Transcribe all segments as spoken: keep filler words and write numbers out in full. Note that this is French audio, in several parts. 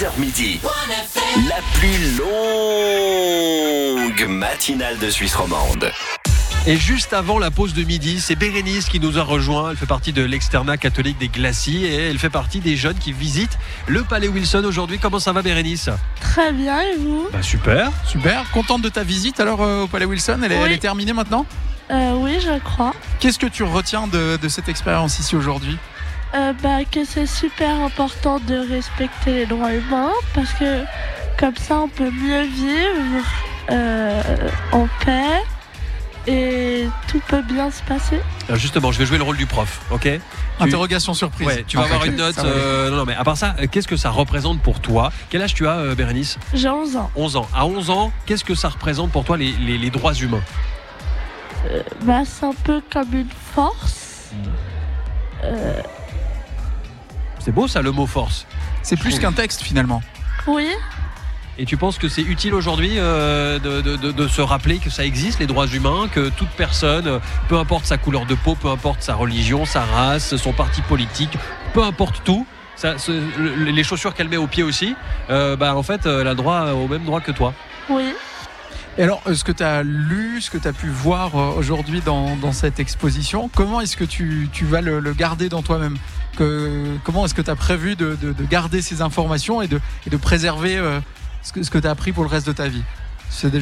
six heures midi. La plus longue matinale de Suisse romande. Et juste avant la pause de midi, c'est Bérénice qui nous a rejoint. Elle fait partie de l'externat catholique des Glacis et elle fait partie des jeunes qui visitent le Palais Wilson aujourd'hui. Comment ça va, Bérénice ? Très bien, et vous ? Bah super. Super, contente de ta visite alors euh, au Palais Wilson, elle est, Oui. elle est terminée maintenant ? euh, Oui, je crois. Qu'est-ce que tu retiens de, de cette expérience ici aujourd'hui ? Euh, bah, que c'est super important de respecter les droits humains parce que comme ça on peut mieux vivre euh, en paix et tout peut bien se passer. Alors justement, je vais jouer le rôle du prof, ok ? Tu- Interrogation surprise. Ouais, tu vas Ah, avoir ok, une note. ça va aller. euh, non, non, mais à part ça, euh, qu'est-ce que ça représente pour toi ? Quel âge tu as, euh, Bérénice ? J'ai onze ans. onze ans. À onze ans, qu'est-ce que ça représente pour toi les, les, les droits humains ? Euh, bah, c'est un peu comme une force. Euh, C'est beau ça, le mot force. C'est plus qu'un texte finalement. oui, Et tu penses que c'est utile aujourd'hui euh, de, de, de, de se rappeler que ça existe, les droits humains, que toute personne, euh, peu importe sa couleur de peau, peu importe sa religion, sa race, son parti politique, peu importe tout, ça, ce- le- les chaussures qu'elle met aux pieds aussi, euh, bah, en fait, elle a droit au même droit que toi. oui. Et alors, euh, ce que tu as lu, ce que tu as pu voir euh, aujourd'hui dans, dans cette exposition, comment est-ce que tu, tu vas le, le garder dans toi-même ? que, Comment est-ce que tu as prévu de, de, de garder ces informations et de, et de préserver euh, ce que, ce que tu as appris pour le reste de ta vie ? C'est déjà ?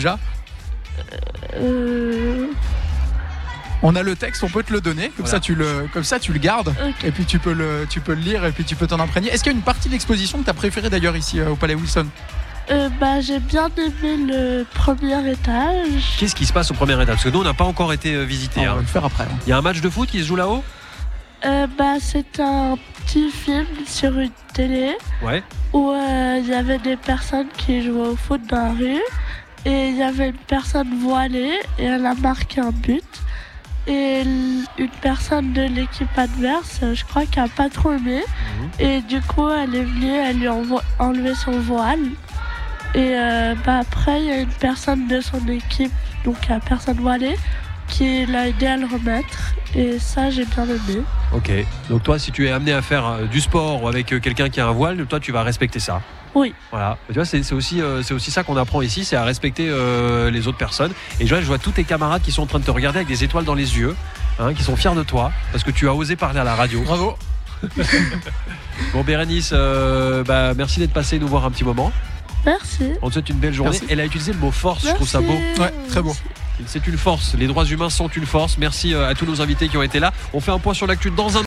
Euh, On a le texte, on peut te le donner, comme, Voilà. ça, tu le, comme ça tu le gardes, Ok. et puis tu peux le, tu peux le lire et puis tu peux t'en imprégner. Est-ce qu'il y a une partie de l'exposition que tu as préférée d'ailleurs ici euh, au Palais Wilson ? euh, bah, j'ai bien aimé le premier étage. Qu'est-ce qui se passe au premier étage ? Parce que nous, on n'a pas encore été euh, visités. On va hein. le faire après. hein. Il y a un match de foot qui se joue là-haut ? Euh, bah, c'est un petit film sur une télé Ouais. où euh, il y avait des personnes qui jouaient au foot dans la rue et il y avait une personne voilée et elle a marqué un but et l- une personne de l'équipe adverse, euh, je crois qu'elle n'a pas trop aimé et du coup elle est venue, elle lui a envo- enlevé son voile et euh, bah, après il y a une personne de son équipe, donc la personne voilée, qui l'a aidé à le remettre et ça j'ai bien aimé. Ok. Donc toi, si tu es amené à faire euh, du sport avec euh, quelqu'un qui a un voile, toi, tu vas respecter ça. Oui. Voilà, tu vois, c'est, c'est, aussi, euh, c'est aussi ça qu'on apprend ici, c'est à respecter euh, les autres personnes. Et je vois, je vois tous tes camarades qui sont en train de te regarder avec des étoiles dans les yeux, hein, qui sont fiers de toi, parce que tu as osé parler à la radio. Bravo. Bon, Bérénice, euh, bah, merci d'être passé nous voir un petit moment. Merci. On te souhaite une belle journée. Merci. Elle a utilisé le mot force, je trouve ça beau. Merci. Ouais, très beau. C'est une force, les droits humains sont une force. Merci euh, à tous nos invités qui ont été là. On fait un point sur l'actu dans un